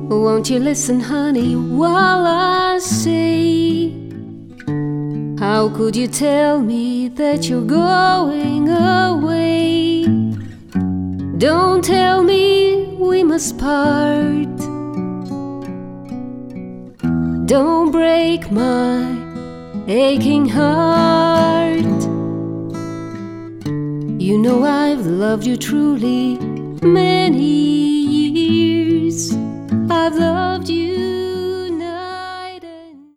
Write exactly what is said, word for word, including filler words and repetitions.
Won't you listen, honey, while I say, how could you tell me that you're going away? Don't tell me we must part. Don't break my aching heart. You know I've loved you truly many years. I've loved you